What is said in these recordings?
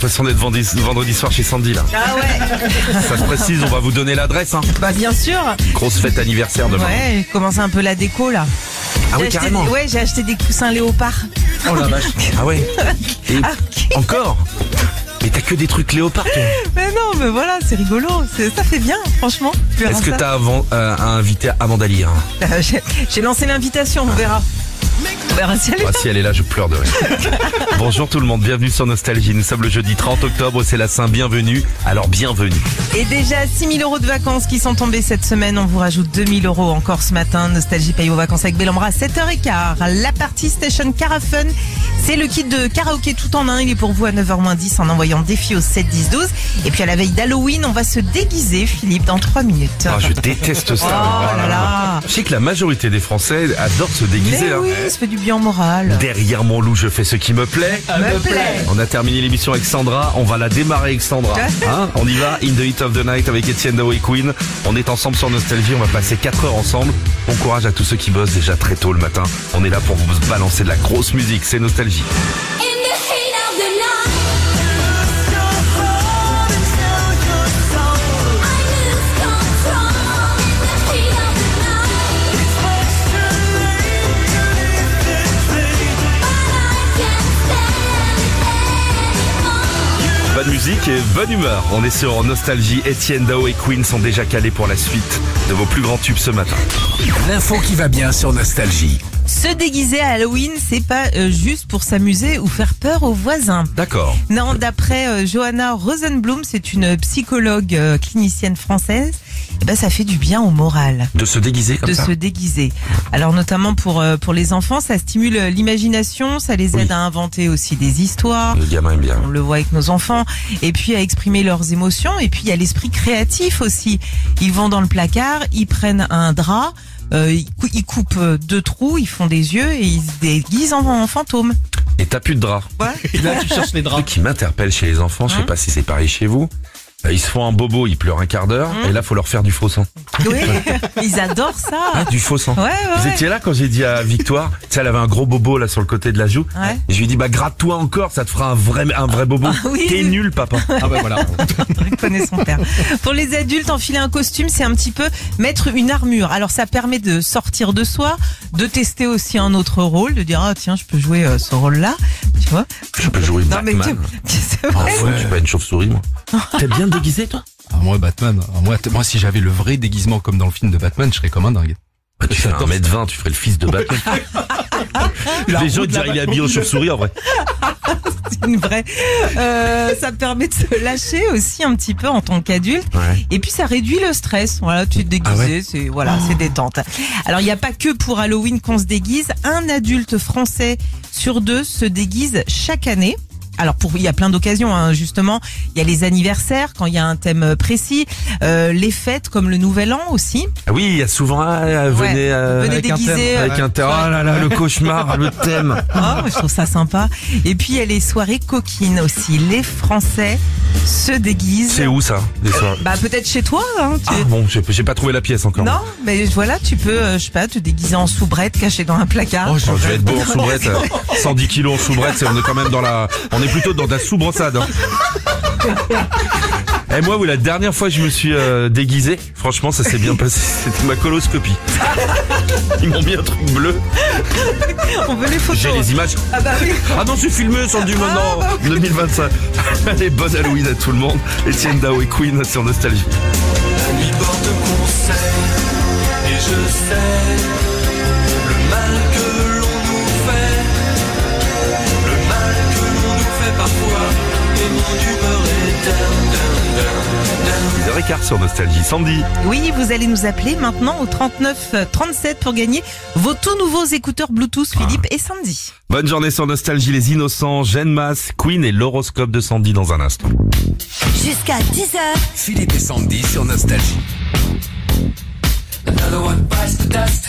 l'impression d'être vendredi soir chez Sandy là. Ah ouais. Ça se précise, on va vous donner l'adresse. Hein. Bah bien sûr. Grosse fête anniversaire demain. Ouais, commence un peu la déco là. Ah oui, carrément. J'ai acheté des coussins léopard. Oh la vache. Ah ouais. Et encore. Mais t'as que des trucs léopard toi. Mais non, mais voilà, c'est rigolo. Ça fait bien, franchement. Est-ce que t'as invité Amanda Lear? J'ai lancé l'invitation, on verra. On verra si elle est là. Si elle est là, je pleure de rire. Bonjour tout le monde, bienvenue sur Nostalgie. Nous sommes le jeudi 30 octobre, c'est la Saint, bienvenue. Alors bienvenue. Et déjà 6 000 € de vacances qui sont tombés cette semaine. On vous rajoute 2 000 € encore ce matin. Nostalgie paye vos vacances avec Bellambra à 7h15. La partie Station Carafun, c'est le kit de karaoké tout en un. Il est pour vous à 9h-10 en envoyant défi au 7 10 12. Et puis à la veille d'Halloween, on va se déguiser, Philippe, dans 3 minutes. Ah, je déteste ça. Oh là là. Je sais que la majorité des Français adorent se déguiser. Mais oui, ça fait du bien au moral. Derrière mon loup, je fais ce qui me plaît. Me plaît. On a terminé l'émission avec Sandra, on va la démarrer avec Sandra. Hein, on y va, In the Heat of the Night avec Etienne Dao et Queen. On est ensemble sur Nostalgie, on va passer 4 heures ensemble. Bon courage à tous ceux qui bossent déjà très tôt le matin. On est là pour vous balancer de la grosse musique, c'est Nostalgie. Bonne musique et bonne humeur. On est sur Nostalgie. Etienne Dao et Queen sont déjà calés pour la suite de vos plus grands tubes ce matin. L'info qui va bien sur Nostalgie. Se déguiser à Halloween, c'est pas juste pour s'amuser ou faire peur aux voisins. D'accord. Non, d'après Johanna Rosenblum, c'est une psychologue clinicienne française. Et ben ça fait du bien au moral. De se déguiser comme ça. De se déguiser. Alors notamment pour les enfants, ça stimule l'imagination, ça les aide à inventer aussi des histoires. Le gamin aime bien. On le voit avec nos enfants. Et puis à exprimer leurs émotions. Et puis il y a l'esprit créatif aussi. Ils vont dans le placard, ils prennent un drap. Ils coupent 2 trous, ils font des yeux et ils se déguisent en fantôme. Et t'as plus de drap. Ouais. Et là, tu cherches les draps. Un truc qui m'interpelle chez les enfants, je sais pas si c'est pareil chez vous. Ils se font un bobo, ils pleurent un quart d'heure, et là faut leur faire du faux sang. Oui, ils adorent ça. Ah, du faux sang. Ouais. Vous étiez là quand j'ai dit à Victoire, tu sais, elle avait un gros bobo là sur le côté de la joue. Ouais. Et je lui ai dit, bah gratte-toi encore, ça te fera un vrai bobo. Oui. T'es nul, papa. Ah bah voilà. Il connaît son père. Pour les adultes, enfiler un costume, c'est un petit peu mettre une armure. Alors ça permet de sortir de soi, de tester aussi un autre rôle, de dire tiens, je peux jouer ce rôle-là, tu vois. Je peux jouer Non, Batman. c'est Ah vrai. ouais, je suis pas une chauve-souris moi. T'es bien déguisé toi? Ah, moi, Batman. Moi, si j'avais le vrai déguisement comme dans le film de Batman, je serais comme un dingue. Bah, tu fais 1m20, tu ferais le fils de Batman. Les gens diraient il est habillé en chauve-souris en vrai. C'est une vraie. Ça permet de se lâcher aussi un petit peu en tant qu'adulte. Ouais. Et puis ça réduit le stress. Voilà, tu te déguises, c'est détente. Alors il n'y a pas que pour Halloween qu'on se déguise. Un adulte français sur 2 se déguise chaque année. Alors il y a plein d'occasions justement, il y a les anniversaires quand il y a un thème précis, les fêtes comme le Nouvel An aussi. Ah oui, il y a souvent venez déguiser avec un thème. Oh là là, le cauchemar, le thème. Je trouve ça sympa. Et puis il y a les soirées coquines aussi. Les Français se déguisent. C'est où ça, les soirées? Bah peut-être chez toi. Ah bon, j'ai pas trouvé la pièce encore. Non, mais voilà, tu peux, je sais pas, te déguiser en soubrette cachée dans un placard. Oh, je vais être beau en soubrette. 110 kilos en soubrette, on est quand même on est plutôt dans de la soubressade. Et moi, la dernière fois que je me suis déguisé, franchement, ça s'est bien passé. C'était ma coloscopie. Ils m'ont mis un truc bleu. On veut les photos. J'ai les images. Ah bah oui. Ah non, c'est filmé, sans du maintenant. 2025. Allez, bonne Halloween à tout le monde. Etienne Dao et Queen sur Nostalgie. La nuit porte conseil, et je sais le mal que l'on nous fait, le mal que l'on nous fait parfois, et mon humeur est down, down, down, down. 10h15 sur Nostalgie. Sandy. Oui, vous allez nous appeler maintenant au 39 37 pour gagner vos tout nouveaux écouteurs Bluetooth, Philippe et Sandy. Bonne journée sur Nostalgie, les innocents, Jeanne Masse, Queen et l'horoscope de Sandy dans un instant. Jusqu'à 10h. Philippe et Sandy sur Nostalgie. Another one bites the dust.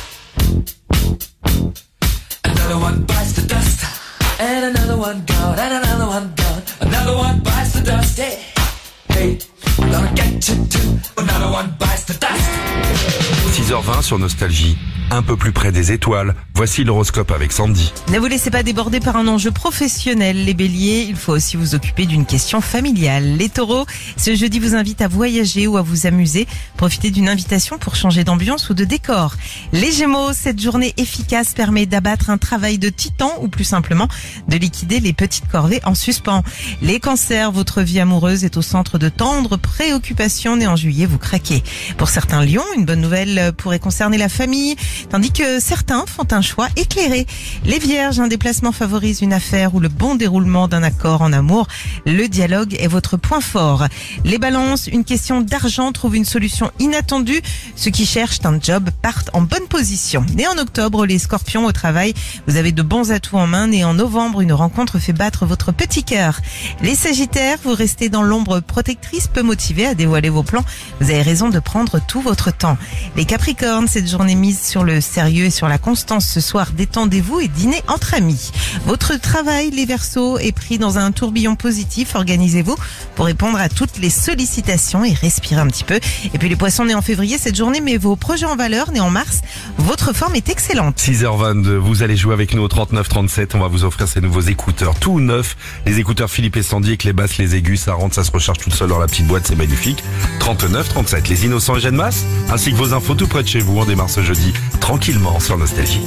Another one bites the dust. And another one gone, and another one gone. Another one bites the dust. Hey, hey, I'm gonna get you too. Another one bites the dust. 6h20 sur Nostalgie. Un peu plus près des étoiles. Voici l'horoscope avec Sandy. Ne vous laissez pas déborder par un enjeu professionnel. Les béliers, il faut aussi vous occuper d'une question familiale. Les taureaux, ce jeudi vous invite à voyager ou à vous amuser. Profitez d'une invitation pour changer d'ambiance ou de décor. Les gémeaux, cette journée efficace permet d'abattre un travail de titan ou plus simplement de liquider les petites corvées en suspens. Les cancers, votre vie amoureuse est au centre de tendres préoccupations et en juillet vous craquez. Pour certains lions, une bonne nouvelle pourrait concerner la famille, tandis que certains font un choix éclairé. Les vierges, un déplacement favorise une affaire ou le bon déroulement d'un accord en amour. Le dialogue est votre point fort. Les balances, une question d'argent trouve une solution inattendue. Ceux qui cherchent un job partent en bonne position. Et en octobre, les scorpions au travail, vous avez de bons atouts en main. Et en novembre, une rencontre fait battre votre petit cœur. Les sagittaires, vous restez dans l'ombre protectrice, peu motivé à dévoiler vos plans. Vous avez raison de prendre tout votre temps. Les capricornes, cette journée mise sur le sérieux et sur la constance ce soir, détendez-vous et dînez entre amis. Votre travail, les Verseaux, est pris dans un tourbillon positif. Organisez-vous pour répondre à toutes les sollicitations et respirer un petit peu. Et puis les poissons nés en février, cette journée met vos projets en valeur. Nés en mars, votre forme est excellente. 6h22, vous allez jouer avec nous au 39-37. On va vous offrir ces nouveaux écouteurs tout neufs. Les écouteurs Philippe et Sandy avec les basses, les aigus, ça rentre, ça se recharge tout seul dans la petite boîte, c'est magnifique. 39-37, les innocents et Jeanne Masse, ainsi que vos infos tout près de chez vous. On démarre ce jeudi tranquillement sur Nostalgie.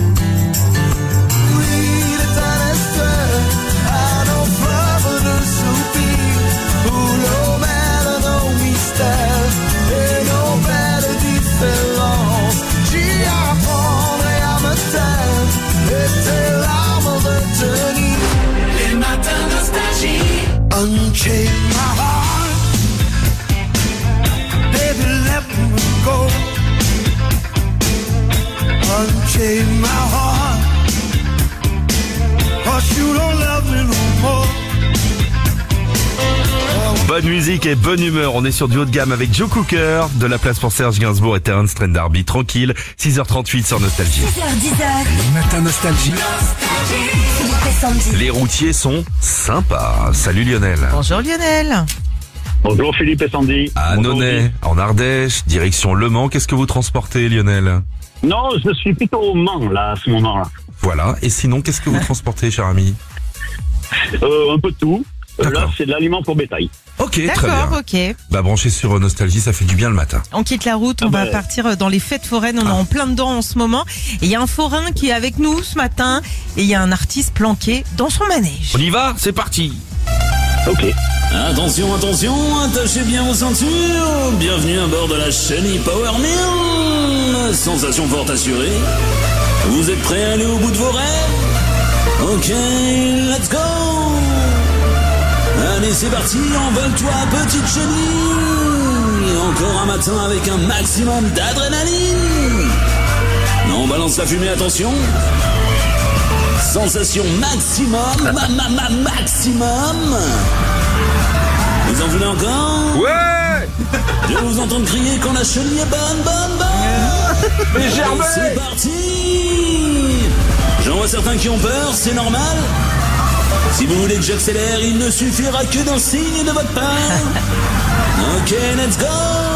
Les matins Nostalgie. Unchain my heart, baby, let me go. Unchain my heart, 'cause you don't love me no more. Bonne musique et bonne humeur, on est sur du haut de gamme avec Joe Cooker, de la place pour Serge Gainsbourg et Terence Trent D'Arby, tranquille, 6h38 sur Nostalgie. 6h10. Le matin Nostalgie. Philippe et Sandy. Les routiers sont sympas. Salut Lionel. Bonjour Lionel. Bonjour Philippe et Sandy. À Bonjour, Nonay, en Ardèche, direction Le Mans, qu'est-ce que vous transportez Lionel? Non, je suis plutôt au Mans là à ce moment-là. Voilà, et sinon qu'est-ce que vous transportez cher ami? Un peu de tout. Là D'accord. c'est de l'aliment pour bétail. Ok, très bien. D'accord, ok. Bah branchez sur Nostalgie, ça fait du bien le matin. On quitte la route, on va partir dans les fêtes foraines, on est en plein dedans en ce moment. Et il y a un forain qui est avec nous ce matin et il y a un artiste planqué dans son manège. On y va, c'est parti. Ok. Attention, attention, attachez bien vos ceintures. Bienvenue à bord de la Chenille Power Mill. Sensation forte assurée. Vous êtes prêts à aller au bout de vos rêves? Ok, let's go. Allez, c'est parti, envole-toi, petite chenille. Encore un matin avec un maximum d'adrénaline. On balance la fumée, attention. Sensation maximum, maximum. Vous en voulez encore? Ouais. Je vous entends crier quand la chenille est bonne. Mais Germain. C'est parti. J'en vois certains qui ont peur, c'est normal. Si vous voulez que j'accélère, il ne suffira que d'un signe de votre part. Ok, let's go.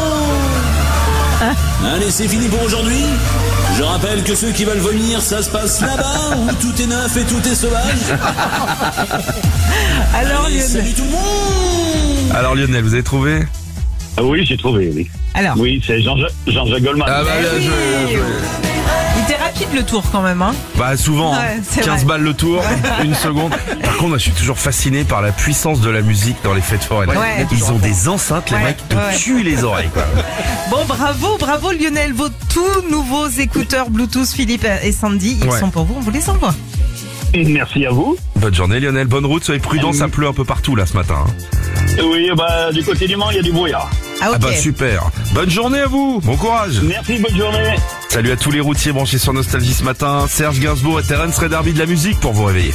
Allez, c'est fini pour aujourd'hui. Je rappelle que ceux qui veulent vomir, ça se passe là-bas, où tout est neuf et tout est sauvage. Alors Allez, Lionel. salut tout le monde. Alors Lionel, vous avez trouvé? Ah oui, j'ai trouvé, oui. Alors, Oui, c'est Jean-Jacques Goldman. Ah bah Eh bien oui. joué, bien joué. il était rapide le tour quand même, hein. Bah souvent, hein. Ouais, c'est 15 vrai. balles le tour, une seconde. Par contre, moi, je suis toujours fasciné par la puissance de la musique dans les fêtes foraines. Ouais. Ils ont des enceintes, les Ouais, mecs te ouais. tuent les oreilles, quoi. Bon, bravo Lionel, vos tout nouveaux écouteurs Bluetooth Philippe et Sandy, ils Ouais. sont pour vous, on vous les envoie. Merci à vous. Bonne journée Lionel, bonne route, soyez prudents, ça pleut un peu partout là ce matin. Hein. Oui, bah du côté du Mans, il y a du brouillard. Ah ok. Ah bah super. Bonne journée à vous, bon courage. Merci, bonne journée. Salut à tous les routiers branchés sur Nostalgie ce matin. Serge Gainsbourg et Terence Trent D'Arby de la musique pour vous réveiller.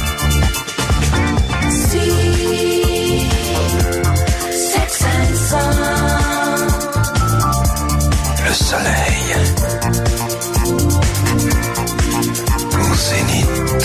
Le soleil au zénith.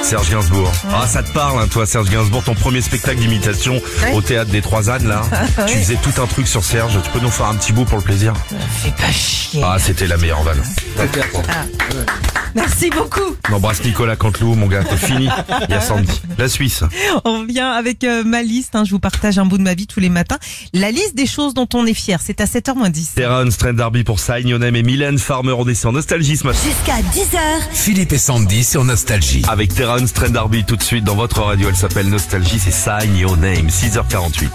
Serge Gainsbourg. Ah, ça te parle, hein, toi, Serge Gainsbourg, ton premier spectacle d'imitation au théâtre des Trois Ânes, là. Tu faisais tout un truc sur Serge. Tu peux nous faire un petit bout pour le plaisir? Fais pas chier. Ah, c'était la meilleure vanne. Merci beaucoup. On embrasse Nicolas Canteloup, mon gars, t'es fini. Il y a Sandy. La Suisse. On revient avec ma liste. Je vous partage un bout de ma vie tous les matins. La liste des choses dont on est fier. C'est à 7h-10. Terence Trent D'Arby pour Sign Your Name et Mylène Farmer. On est sur Nostalgie ce matin. Jusqu'à 10h. Philippe et Sandy sur Nostalgie. Avec Terence Trent D'Arby tout de suite dans votre radio. Elle s'appelle Nostalgie. C'est Sign Your Name. 6h48.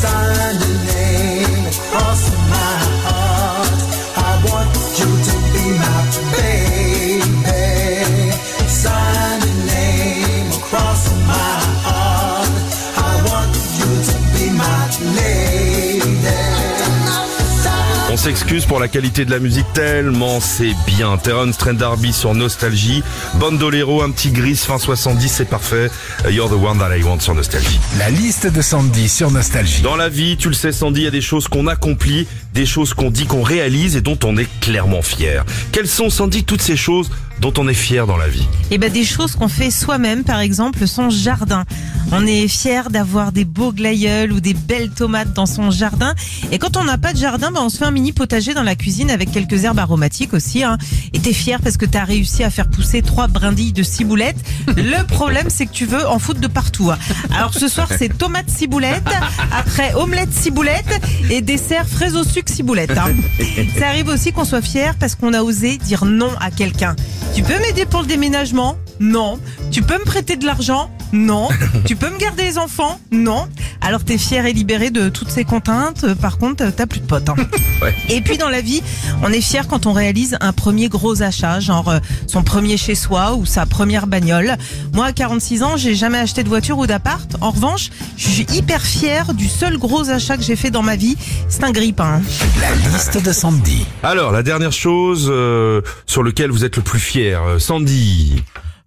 On s'excuse pour la qualité de la musique tellement c'est bien. Terence Trent D'Arby sur Nostalgie. Bandolero, un petit gris fin 70, c'est parfait. You're the one that I want sur Nostalgie. La liste de Sandy sur Nostalgie. Dans la vie, tu le sais Sandy, il y a des choses qu'on accomplit, des choses qu'on dit qu'on réalise et dont on est clairement fier. Quelles sont Sandy toutes ces choses dont on est fier dans la vie? Eh ben, des choses qu'on fait soi-même, par exemple son jardin. On est fier d'avoir des beaux glaïeuls ou des belles tomates dans son jardin. Et quand on n'a pas de jardin, on se fait un mini potager dans la cuisine avec quelques herbes aromatiques aussi. Et t'es fier parce que t'as réussi à faire pousser 3 brindilles de ciboulette. Le problème, c'est que tu veux en foutre de partout. Alors ce soir, c'est tomate ciboulette, après omelette ciboulette et dessert fraise au sucre ciboulette. Ça arrive aussi qu'on soit fier parce qu'on a osé dire non à quelqu'un. Tu peux m'aider pour le déménagement? Non. Tu peux me prêter de l'argent? Non. Tu peux me garder les enfants? Non. Alors t'es fier et libéré de toutes ces contraintes. Par contre, t'as plus de potes. Ouais. Et puis dans la vie, on est fier quand on réalise un premier gros achat, genre son premier chez soi ou sa première bagnole. Moi, à 46 ans, j'ai jamais acheté de voiture ou d'appart. En revanche, je suis hyper fier du seul gros achat que j'ai fait dans ma vie. C'est un grille-pain. La liste de Sandy. Alors, la dernière chose sur laquelle vous êtes le plus fier, Sandy.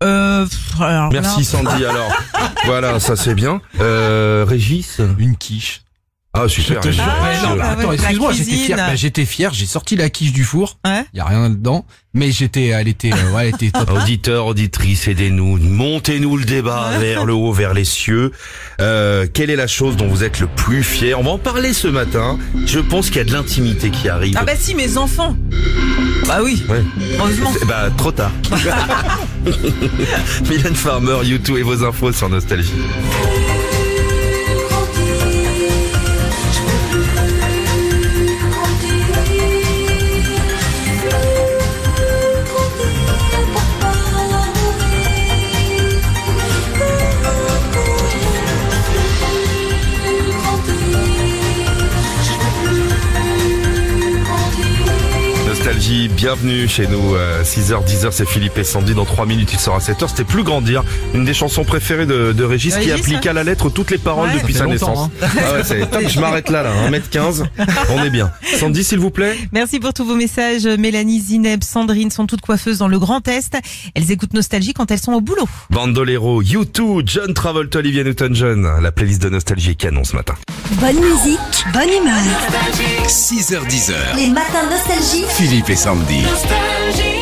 Alors, Merci là, Sandy, alors. Voilà, ça c'est bien. Régis. Une quiche. Ah, super. Je te Régis. jure. Ah, Non, bah attends, ouais, excuse-moi, la j'étais fier. cuisine. J'étais fier, j'ai sorti la quiche du four. Ouais. Y a rien dedans, mais elle était top. Auditeurs, auditrices, aidez-nous. Montez-nous le débat vers le haut, vers les cieux. Quelle est la chose dont vous êtes le plus fier? On va en parler ce matin. Je pense qu'il y a de l'intimité qui arrive. Ah bah si, mes enfants. Bah oui. Ouais. Heureusement. Bah, trop tard. Mylène Farmer, U2 et vos infos sur Nostalgie. Nostalgie, bienvenue chez nous. 6h, 10h, c'est Philippe et Sandy. Dans 3 minutes, il sera 7h. C'était Plus Grandir, une des chansons préférées de Régis, qui Régis, applique à la lettre toutes les paroles Ouais. depuis Ça sa fait naissance. longtemps, Ah ouais, c'est top. Je m'arrête là, 1m15. On est bien. Sandy, s'il vous plaît. Merci pour tous vos messages. Mélanie, Zineb, Sandrine sont toutes coiffeuses dans le Grand Est. Elles écoutent Nostalgie quand elles sont au boulot. Bandolero, U2, John Travolta, Olivia Newton-John. La playlist de Nostalgie est canon ce matin. Bonne musique, bonne humeur. 6h, 10h. Les matins Nostalgie. Philippe et Sandy. Nostalgie.